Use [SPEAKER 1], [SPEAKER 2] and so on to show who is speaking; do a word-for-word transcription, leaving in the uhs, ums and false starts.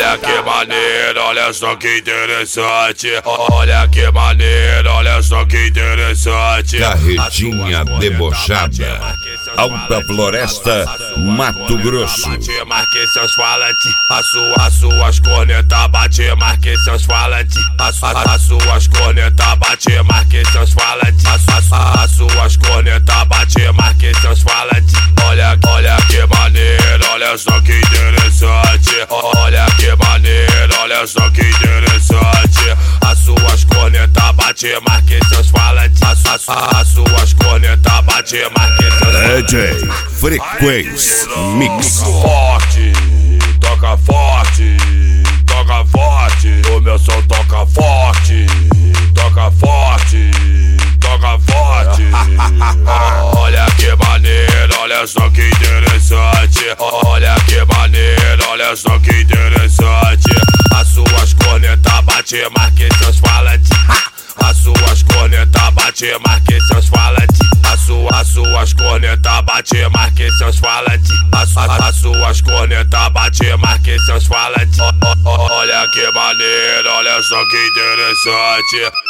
[SPEAKER 1] Olha que maneiro, olha só que interessante. Olha que maneiro, olha só que interessante.
[SPEAKER 2] Carretinha debochada, Alta Floresta, Mato Grosso.
[SPEAKER 1] Marquei seus falantes, as suas, suas cornetas bate, marquei seus falantes, as, as, as suas cornetas bate, marquei seus falantes, as, as, as suas cornetas bate, marquei seus falantes. Olha, olha que maneiro, olha só que interessante. Olha que maneiro, olha só que interessante. As suas cornetas bate, marquei seus falantes, as, as, as suas cornetas bate, marquei seus falantes.
[SPEAKER 2] D J Frequência Mix.
[SPEAKER 1] Forte, toca forte, toca forte. O meu som toca forte, toca forte, toca forte. Olha que maneiro, olha só que interessante. Olha que maneiro, olha só que interessante. As suas cornetas bate, marquei seus falantes. As suas cornetas bate, marquei seus falantes. As suas, as suas cornetas bate, marquei seus falantes. As, as, as suas cornetas bate, marquei seus falantes. Olha que maneiro, olha só que interessante.